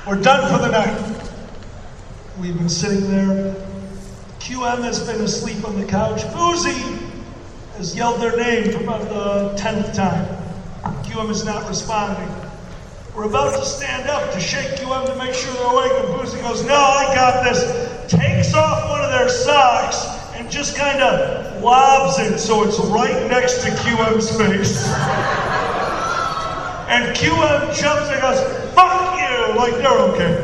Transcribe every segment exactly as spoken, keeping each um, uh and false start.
We're done for the night. We've been sitting there. Q M has been asleep on the couch. Boozy has yelled their name for about the tenth time. Q M is not responding. We're about to stand up to shake Q M to make sure they're awake, and Boozy goes, no, I got this. Takes off one of their socks and just kind of lobs it so it's right next to Q M's face. And Q M jumps and goes, fuck you, like they're okay.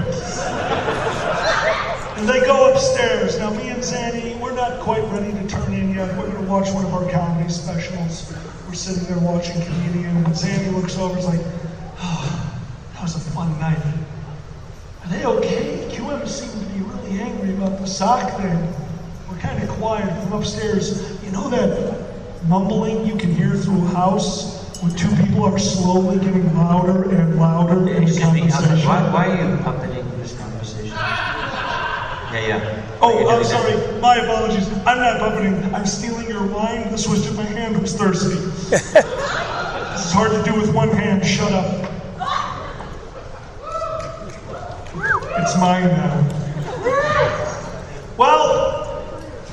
And they go upstairs. Now me and Zanny, we're not quite ready to turn in yet. We're gonna watch one of our comedy specials. We're sitting there watching Comedian, and Zanny looks over and is like, oh, that was a fun night. Are they okay? Q M seemed to be really angry about the sock thing. We're kind of quiet from upstairs. You know that mumbling you can hear through a house when two people are slowly getting louder and louder in Excuse me, conversation? why, why are you puppeting this conversation? Yeah, yeah. Oh, I'm sorry. My apologies. I'm not puppeting. I'm stealing your wine. This was just my hand was thirsty. This is hard to do with one hand. Shut up. It's mine now. Well,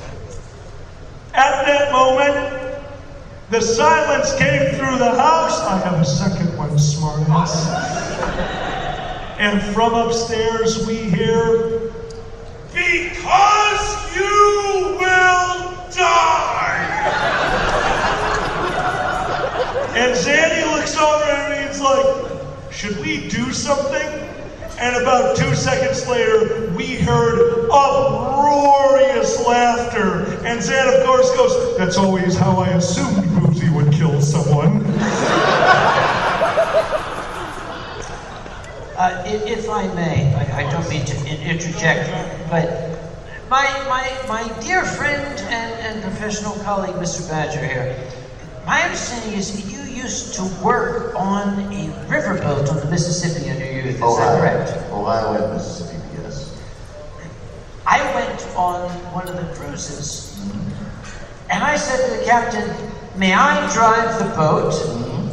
at that moment, the silence came through the house. I have a second one, smartass. And from upstairs, we hear, because you will die. And Zanny looks over at me and is like, should we do something? And about two seconds later, we heard uproarious laughter. And Zan, of course, goes, that's always how I assumed Boozy would kill someone. Uh, if I may, I, I don't mean to interject, but my, my, my dear friend and, and professional colleague, Mister Badger here, my understanding is you used to work on a riverboat on the Mississippi in your youth, is Ohio. that correct? Ohio and Mississippi, yes. I went on one of the cruises, and I said to the captain, may I drive the boat? Mm-hmm.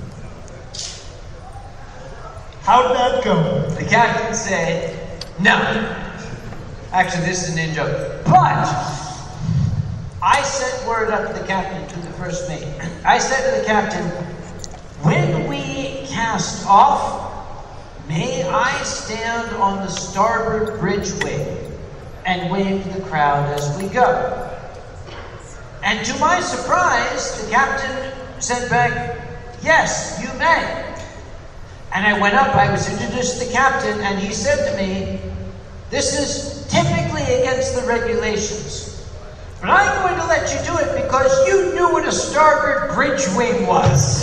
How'd that go? The captain said, no. Actually, this is an in-joke. But I sent word up to the captain, to the first mate. I said to the captain, when we cast off, may I stand on the starboard bridge wing and wave to the crowd as we go? And to my surprise, the captain said back, yes, you may. And I went up, I was introduced to the captain, and he said to me, this is typically against the regulations. But I'm going to let you do it because you knew what a starboard bridge wing was.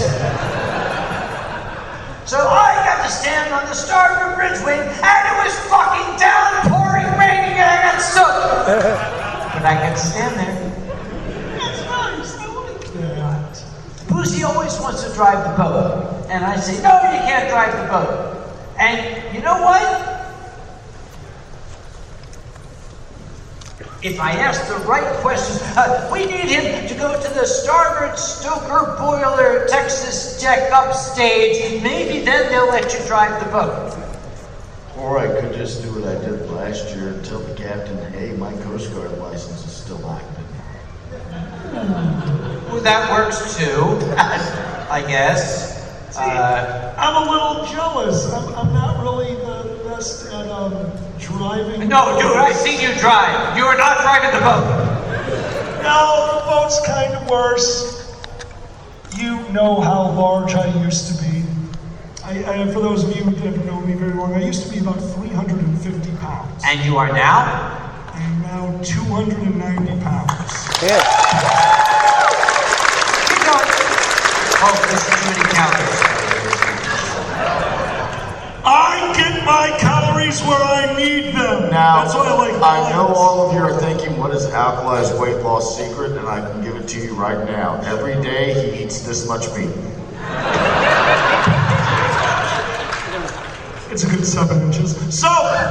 So I got to stand on the starboard bridge wing, and it was fucking downpouring, raining, and I got soaked. But I got to stand there. That's nice. I like that. Boozy always wants to drive the boat. And I say, no, you can't drive the boat. And you know what? If I ask the right question, uh, we need him to go to the starboard stoker boiler Texas deck upstage. Maybe then they'll let you drive the boat. Or I could just do what I did last year and tell the captain, hey, my Coast Guard license is still active. Well, that works too, I guess. See, uh, I'm a little jealous. I'm, I'm not really the best at um, driving. No, dude, I see you drive. You are not driving the boat. No, the boat's kind of worse. You know how large I used to be. I, I, for those of you who haven't known me very long, I used to be about three hundred fifty pounds. And you are now? I am now two hundred ninety pounds. Yeah. Keep going. Oh, there's too many calories. I get my calories where I need them. Now, that's why I like I know lines. all of you are thinking, what is Alkali's weight loss secret? And I can give it to you right now. Every day he eats this much meat. It's a good seven inches. So,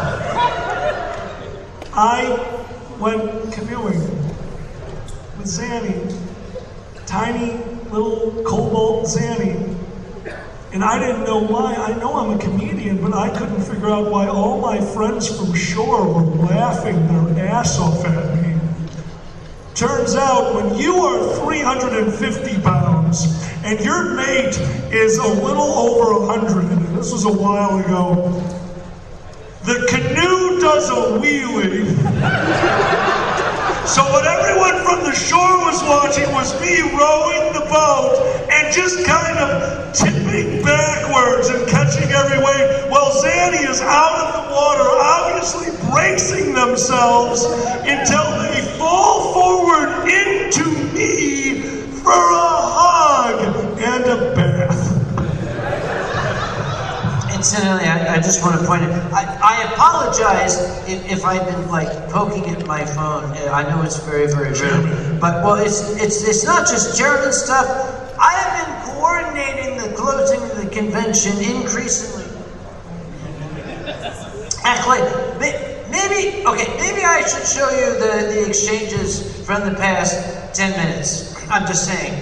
I went canoeing with Zanny, tiny little cobalt Zanny, And I didn't know why. I know I'm a comedian, but I couldn't figure out why all my friends from shore were laughing their ass off at me. Turns out, when you are three hundred fifty pounds and your mate is a little over one hundred, and this was a while ago, the canoe does a wheelie. So what everyone from the shore was watching was me rowing the boat and just kind of tipping backwards and catching every wave while Zanny is out of the water, obviously bracing themselves until they fall forward into me for a hug and a bath. Incidentally, I, I just want to point out, I, I apologize if, if I've been like poking at my phone. I know it's very, very rude, but well, it's it's it's not just German stuff. I have been coordinating the closing of the convention increasingly. Actually, maybe okay, maybe I should show you the the exchanges from the past ten minutes. I'm just saying.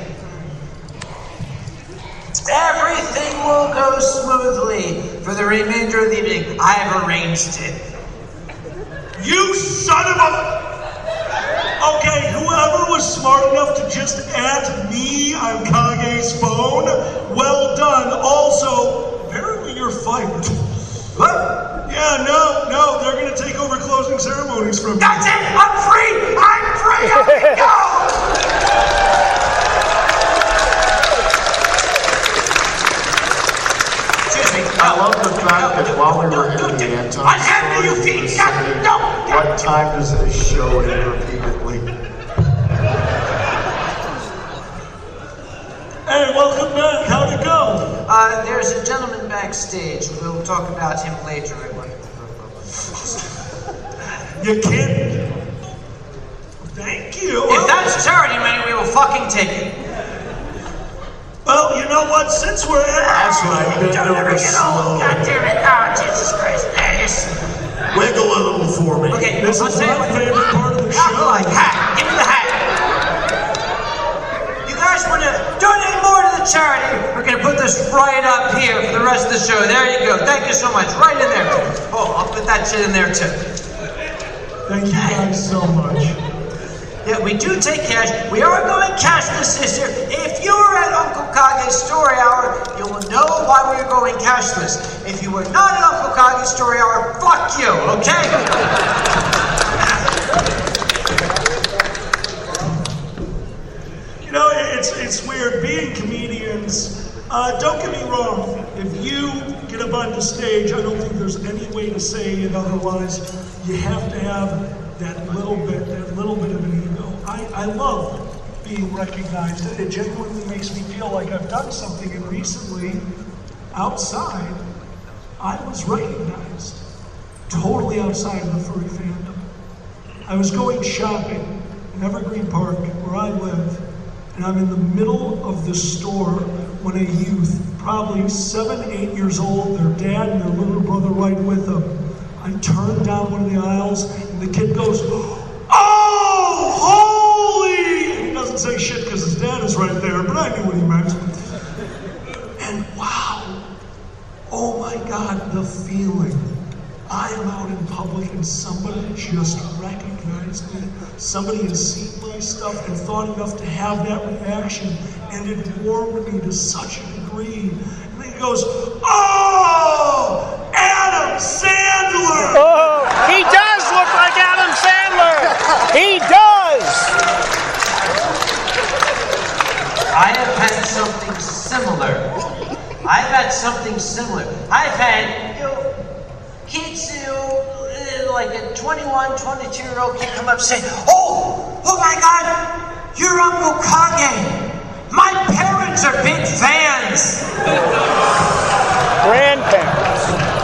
Everything will go smoothly for the remainder of the evening. I have arranged it. You son of a... Okay, whoever was smart enough to just at me on Kage's phone, well done. Also, apparently you're fired. What? Yeah, no, no, they're going to take over closing ceremonies from you. That's it! I'm free! I'm free! I can go! I love the fact that while we were in the anti Unhappy you feet! No! what time does this show end repeatedly? Hey, welcome back. How'd it go? Uh, there's a gentleman backstage. We'll talk about him later. You can't... Thank you. If that's charity money, we will fucking take it. Well, you know what? Since we're at... That's right. Bend Don't ever over get old. slow. God damn it. Oh, Jesus Christ. Yes. Wiggle a little for me. Okay, This I'll is tell you my what. favorite part of the Hat, show. like hat. Give me the hat. You guys want to donate more to the charity? We're going to put this right up here for the rest of the show. There you go. Thank you so much. Right in there. Oh, I'll put that shit in there too. Thank you guys so much. Yeah, we do take cash. We are going cashless this year. If you were at Uncle Kage's Story Hour, you will know why we're going cashless. If you were not at Uncle Kage's Story Hour, fuck you, okay? You know, it's it's weird being comedians. Uh, don't get me wrong. If you get up on the stage, I don't think there's any way to say it otherwise. You have to have that little bit, that little bit of an ego. I, I love being recognized. It genuinely makes me feel like I've done something. And recently, outside, I was recognized. Totally outside of the furry fandom. I was going shopping in Evergreen Park, where I live, and I'm in the middle of the store when a youth, probably seven, eight years old, their dad and their little brother right with them. I turn down one of the aisles, and the kid goes, "Oh, holy!" And he doesn't say shit because his dad is right there, but I knew what he meant. And wow, oh my God, the feeling. I am out in public and somebody just recognized me. Somebody has seen my stuff and thought enough to have that reaction, and it warmed me to such a degree. And then he goes, "Oh, Adam Sandler!" Oh, he does look like Adam Sandler. He does. I have had something similar. I've had something similar. I've had, you know, kids who, uh, like a twenty-one, twenty-two year old kid come up and say, "Oh, oh my God, you're Uncle Kage. My parents are big fans." Grandparents.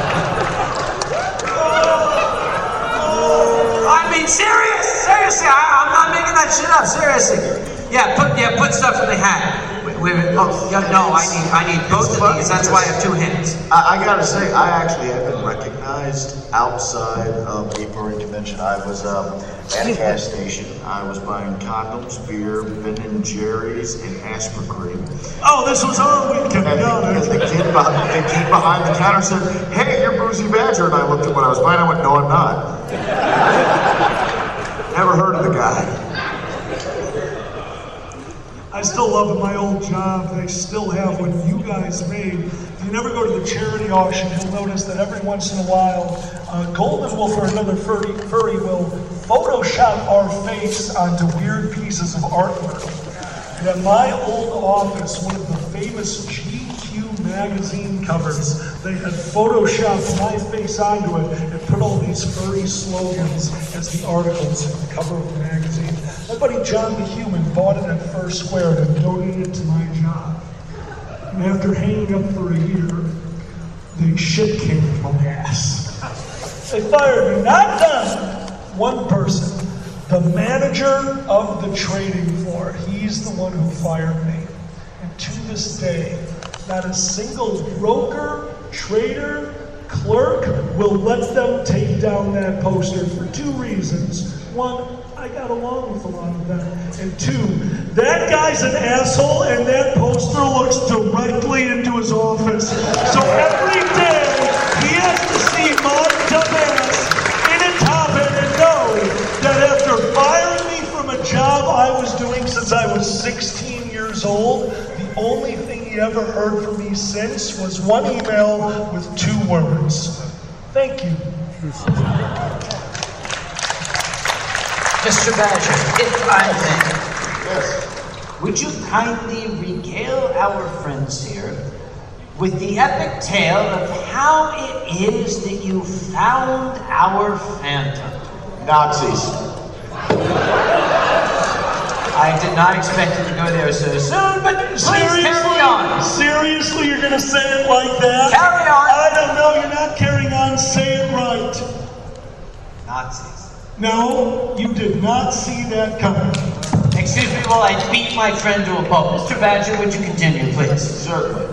I mean, serious, seriously, I, I'm not making that shit up, seriously. Yeah, put yeah, put stuff in the hat. We, Wait a minute. Oh, yeah, no, I need, I need both of these. That's why I have two hands. I, I gotta say, I actually have been recognized outside of a furry convention. I was um, at a gas station. I was buying condoms, beer, Ben and Jerry's, and Aspirin cream. Oh, this was our weekend. And, Got and it. the, kid behind, the kid behind the counter said, "Hey, you're Boozy Badger." And I looked at what I was buying. I went, "No, I'm not." Never heard of the guy. I still love at my old job, they still have what you guys made. If you never go to the charity auction, you'll notice that every once in a while, uh, Golden Wolf or another furry, furry will Photoshop our face onto weird pieces of artwork. And at my old office, one of the famous G Q magazine covers, they had Photoshopped my face onto it and put all these furry slogans as the articles on the cover of the magazine. My buddy John the Human bought it at First Square and donated it to my job. And after hanging up for a year, they shit canned my ass. They fired me. Not done. One person, the manager of the trading floor. He's the one who fired me. And to this day, not a single broker, trader, clerk will let them take down that poster for two reasons. One, I got along with a lot of them. And two, that guy's an asshole and that poster looks directly into his office. So every day, he has to see my dumbass in a top hat and know that after firing me from a job I was doing since I was sixteen years old, the only thing he ever heard from me since was one email with two words. Thank you. Mister Badger, if I may, Yes. would you kindly regale our friends here with the epic tale of how it is that you found our phantom? Nazis. I did not expect it to go there so soon, but please carry on. Seriously, you're gonna say it like that? Carry on. I don't know, you're not carrying on, say it right. Nazis. No, you did not see that coming. Excuse me while I beat my friend to a pulp. Mister Badger, would you continue, please? Certainly.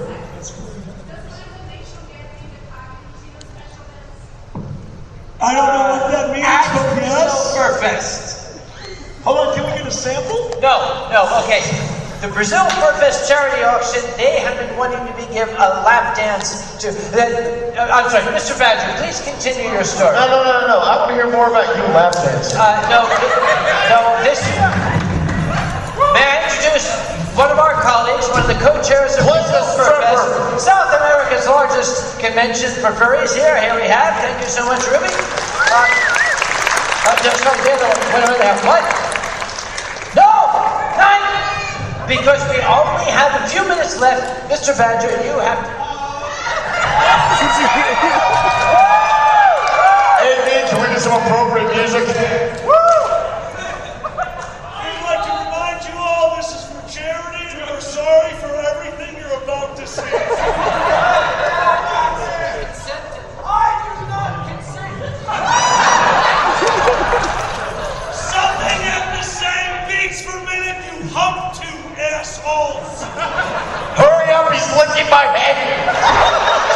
I don't know what that means, but yes. Furfest. Hold on, can we get a sample? No, no, okay. The Brazil Furfest charity auction, they have been wanting to be give a lap dance to... Uh, I'm sorry, Mister Badger, please continue your story. No, no, no, no, no. I want to hear more about you lap dancing. Uh, no, no, this... May I introduce one of our colleagues, one of the co-chairs of Brazil Furfest, South America's largest convention for furries here. Here we have. Thank you so much, Ruby. Uh, uh, just right there, wait a minute, what? No! Nine! Because we only have a few minutes left, Mister Badger, you have to... Hey, man, can we get some appropriate music? Woo! We'd like to remind you all this is for charity and we're sorry for everything you're about to see. I do not consent. Something at the same beats per minute, you hump two assholes. Hurry up, he's licking my head.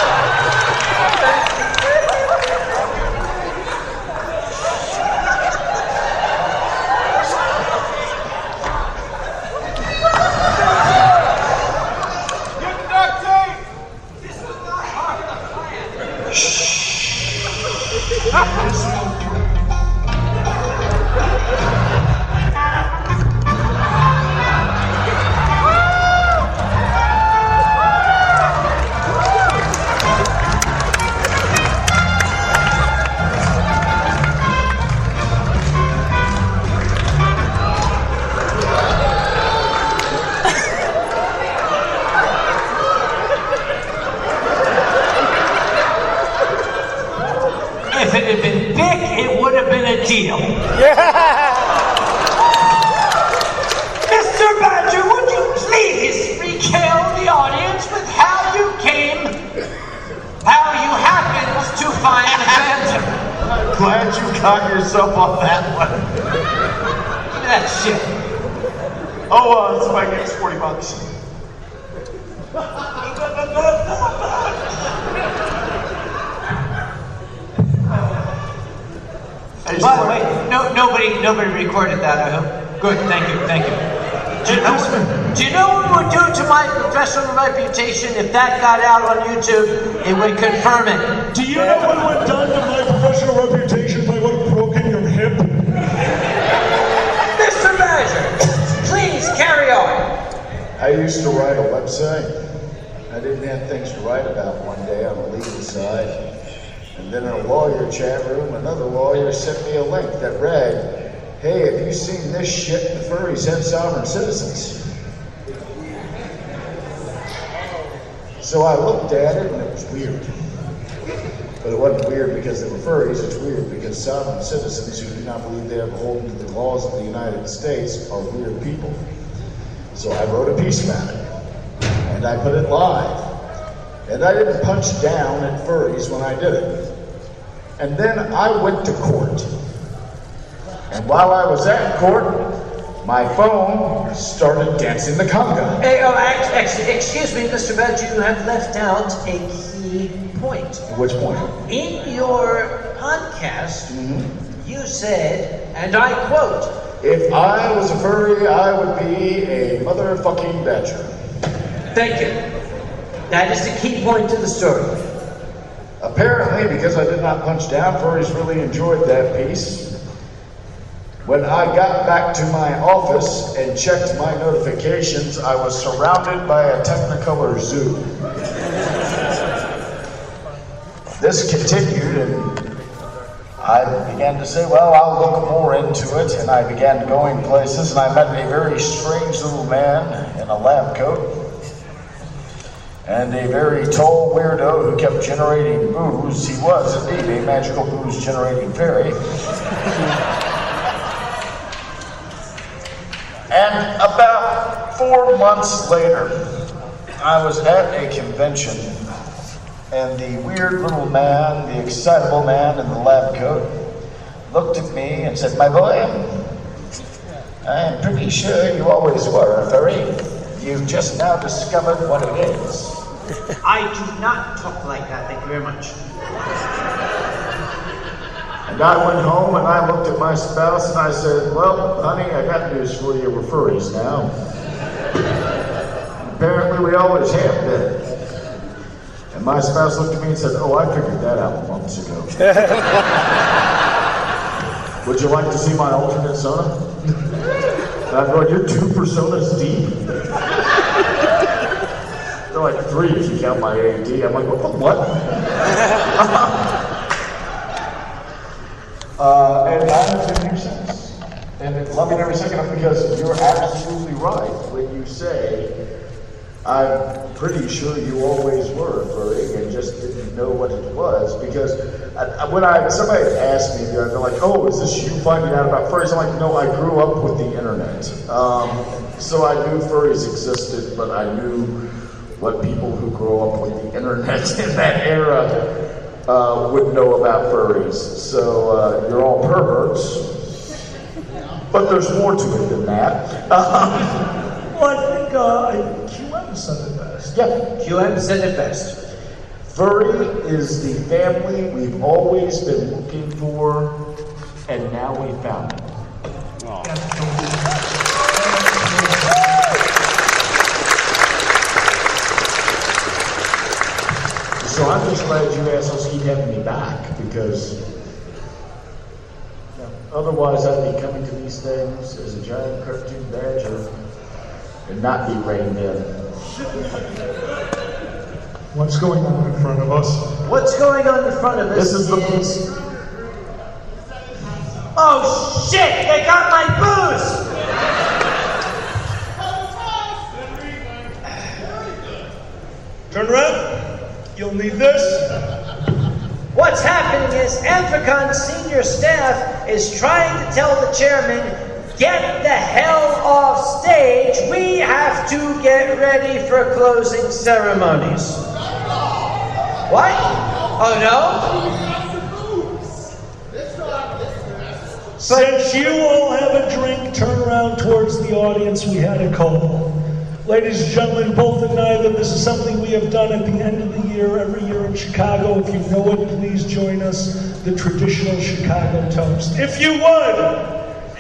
If it had been big, it would have been a deal. Mister Badger, would you please regale the audience with how you came, how you happened to find the phantom? I'm glad you got yourself on that one. That shit. Oh, uh, it's my game's forty bucks. It's By the quite- way, no, nobody, nobody recorded that, I hope. Good, thank you, thank you. Do you, know, do you know what it would do to my professional reputation if that got out on YouTube? It would confirm it. Do you know what would have done to my professional reputation if I would have broken your hip? Mister Badger, please carry on. I used to write a website. I didn't have things to write about one day on the legal side. And then in a lawyer chat room, another lawyer sent me a link that read, "Hey, have you seen this shit? The furries have sovereign citizens." So I looked at it and it was weird. But it wasn't weird because they were furries, it's weird because sovereign citizens who do not believe they are beholden to the laws of the United States are weird people. So I wrote a piece about it, and I put it live. And I didn't punch down at furries when I did it. And then I went to court. And while I was at court, my phone started dancing the conga. Hey, oh, actually, excuse me, Mister Badger, you have left out a key point. Which point? In your podcast, Mm-hmm. you said, and I quote, If I was a furry, I would be a motherfucking badger. thank you. That is the key point to the story. Apparently, because I did not punch down, furries really enjoyed that piece. When I got back to my office and checked my notifications, I was surrounded by a Technicolor zoo. This continued, and I began to say, well, I'll look more into it, and I began going places, and I met a very strange little man in a lab coat, and a very tall weirdo who kept generating booze. He was indeed a magical booze generating fairy. And about four months later, I was at a convention, and the weird little man, the excitable man in the lab coat, looked at me and said, "My boy, I'm pretty sure you always were a furry. You've just now discovered what it is." I do not talk like that, thank you very much. And I went home and I looked at my spouse and I said, "Well, honey, I got news for you. We're furries now." Apparently we always have been. And my spouse looked at me and said, "Oh, I figured that out months ago." "Would you like to see my alternate sona?" And I'm going, "You're two personas deep?" They're like three if you count my A D. I'm like, what? what? uh, and I haven't been here since. And loving every second of it because you're absolutely right when you say, I'm pretty sure you always were a furry and just didn't know what it was. Because I, when I somebody asked me, they're like, "Oh, is this you finding out about furries?" I'm like, "No, I grew up with the internet. Um, so I knew furries existed, but I knew what people who grow up with the internet in that era uh, would know about furries. So uh, you're all perverts, but there's more to it than that." Um, Well, I think uh, Q M said it best. yeah. Q M said it best. Furry is the family we've always been looking for, and now we found it. So I'm just glad you assholes keep having me back, because you know, otherwise I'd be coming to these things as a giant cartoon badger and not be reined in. What's going on in front of us? What's going on in front of us This is the- is... Oh shit! They got my booze! Turn around. You'll need this. What's happening is Amphicon's senior staff is trying to tell the chairman, "Get the hell off stage. We have to get ready for closing ceremonies." What? Oh no? Since you all have a drink, turn around towards the audience. We had a call. Ladies and gentlemen, both and neither, this is something we have done at the end of the year, every year in Chicago. If you know it, please join us, the traditional Chicago toast. If you would.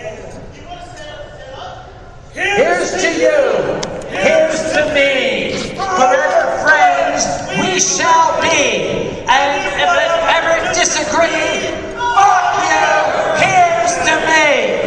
Here's to you, here's to me, forever friends we shall be, and if I ever disagree, fuck you, here's to me.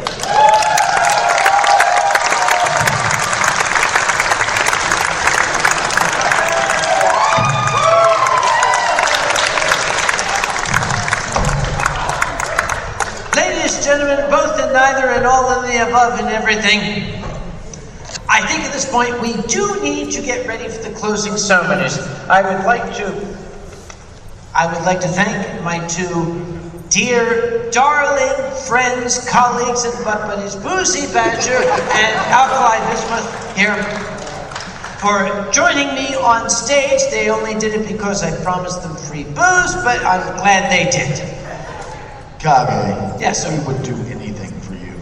Ladies, gentlemen, both and neither and all of the above and everything, I think at this point we do need to get ready for the closing ceremonies. I would like to, I would like to thank my two dear, darling friends, colleagues, and butt buddies, Boozy Badger and Alkali Bismuth here, for joining me on stage. They only did it because I promised them free booze, but I'm glad they did. Kage, Yes, sir. we would do anything for you.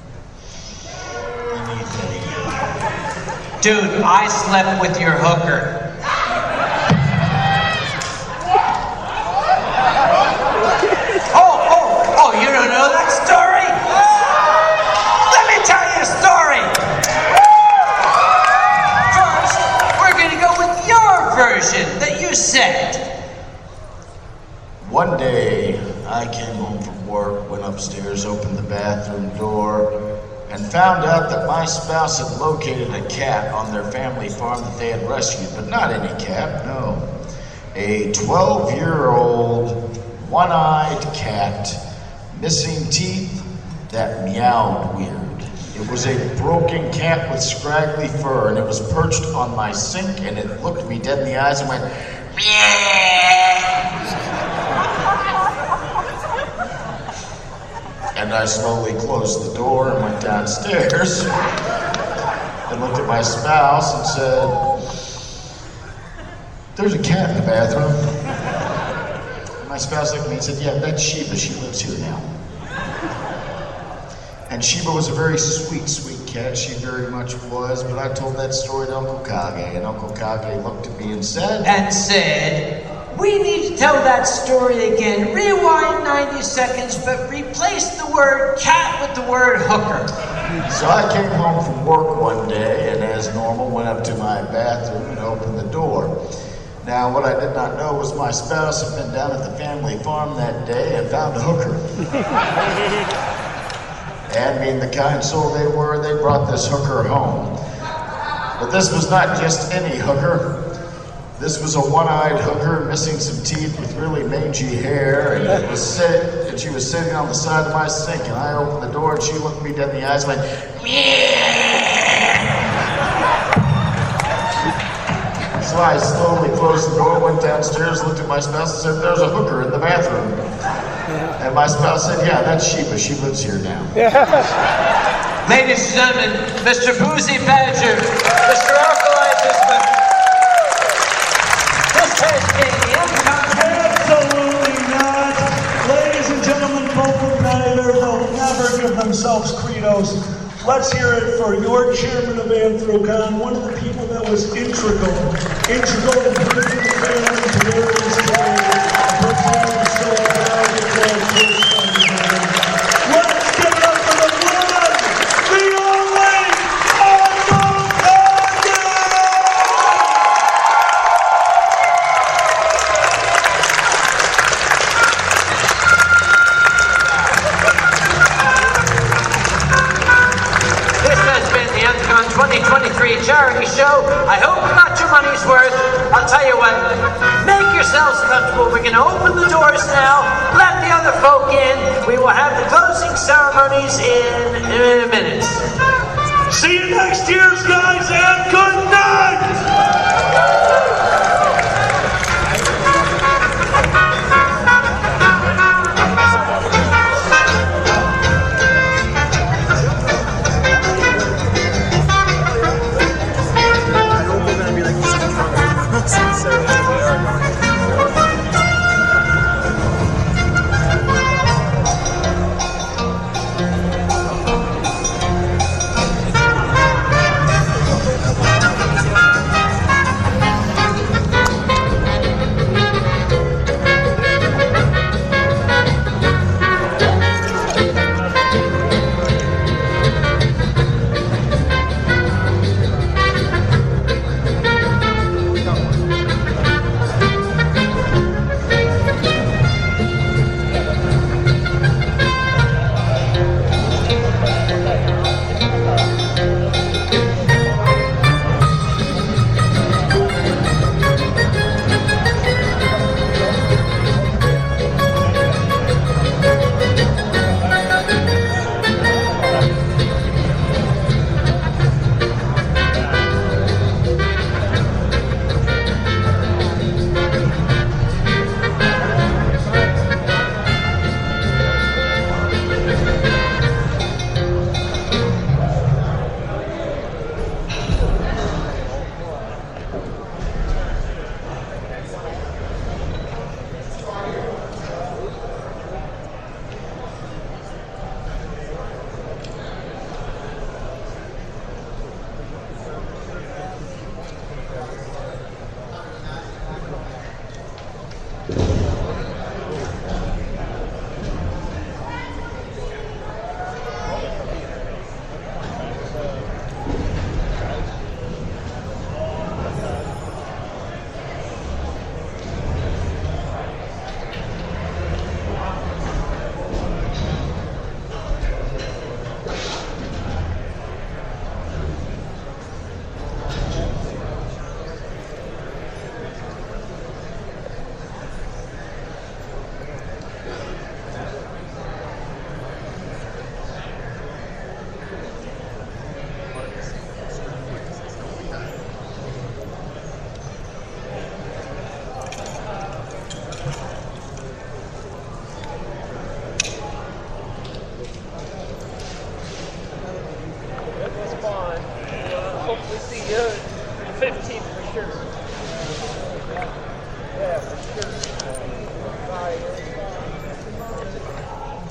Anything. Dude, I slept with your hooker. Oh, oh, oh, you don't know that story? Let me tell you a story. First, we're going to go with your version that you said. One day, I came home from work, went upstairs, opened the bathroom door, and found out that my spouse had located a cat on their family farm that they had rescued, but not any cat, no. A twelve-year-old, one-eyed cat, missing teeth, that meowed weird. It was a broken cat with scraggly fur, and it was perched on my sink, and it looked me dead in the eyes and went, meow. And I slowly closed the door and went downstairs and looked at my spouse and said, there's a cat in the bathroom. And my spouse looked at me and said, yeah, that's Sheba. She lives here now. And Sheba was a very sweet, sweet cat. She very much was. But I told that story to Uncle Kage, and Uncle Kage looked at me and said, And said, we need to tell that story again. Rewind ninety seconds, but replace the word cat with the word hooker. So I came home from work one day and as normal went up to my bathroom and opened the door. Now what I did not know was my spouse had been down at the family farm that day and found a hooker. And being the kind soul they were, they brought this hooker home. But this was not just any hooker. This was a one-eyed hooker missing some teeth with really mangy hair, and it was sit, and she was sitting on the side of my sink, and I opened the door, and she looked me dead in the eyes and went, meow. So I slowly closed the door, went downstairs, looked at my spouse, and said, there's a hooker in the bathroom. And my spouse said, yeah, that's Sheba. She lives here now. Ladies and gentlemen, Mister Boozy Badger, Mister Alkali Bismuth. This has been the Absolutely not. Ladies and gentlemen, both and neither will never give themselves credos. Let's hear it for your chairman of Anthrocon, one of the people that was integral, integral in bringing the family to where it is today. A person that was so proud of their first son. Let's give it up for the one, the only, Uncle Kage! twenty twenty-three charity show. I hope you got your money's worth. I'll tell you what, make yourselves comfortable. We're going to open the doors now, let the other folk in. We will have the closing ceremonies in, in minutes. See you next year, guys, and good night!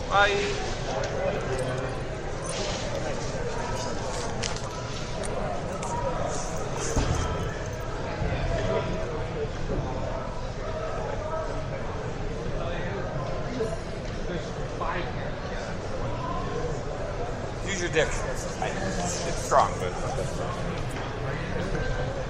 Bye. Use your dick. I, it's strong, but it's not that strong.